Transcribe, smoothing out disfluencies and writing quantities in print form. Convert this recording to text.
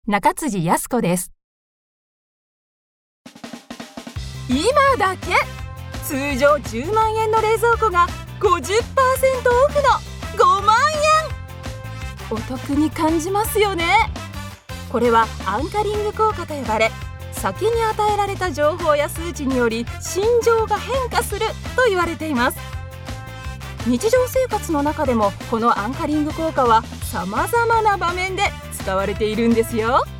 中辻康子です。今だけ通常10万円の冷蔵庫が 50% オフの5万円。お得に感じますよね。これはアンカリング効果と呼ばれ、先に与えられた情報や数値により心情が変化すると言われています。日常生活の中でもこのアンカリング効果は様々な場面で使われているんですよ。